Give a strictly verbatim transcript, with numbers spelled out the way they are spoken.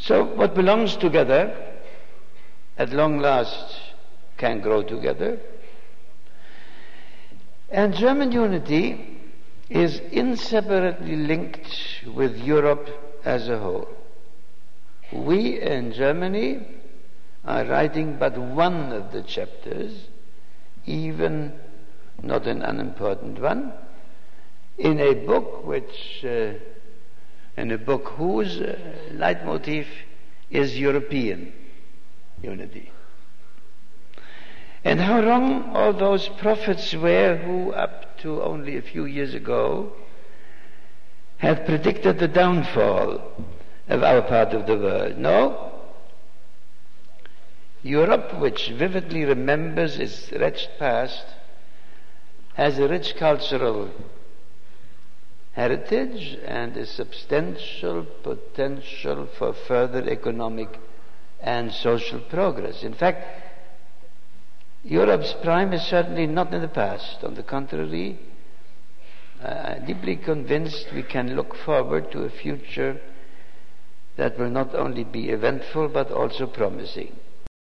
So what belongs together, at long last, can grow together. And German unity is inseparably linked with Europe as a whole. We in Germany are writing but one of the chapters, even not an unimportant one, in a book which, uh, in a book whose uh, leitmotif is European unity. And how wrong all those prophets were who, up to only a few years ago, had predicted the downfall of our part of the world. No. Europe, which vividly remembers its wretched past, has a rich cultural heritage and a substantial potential for further economic and social progress. In fact, Europe's prime is certainly not in the past. On the contrary, I'm deeply convinced we can look forward to a future that will not only be eventful but also promising.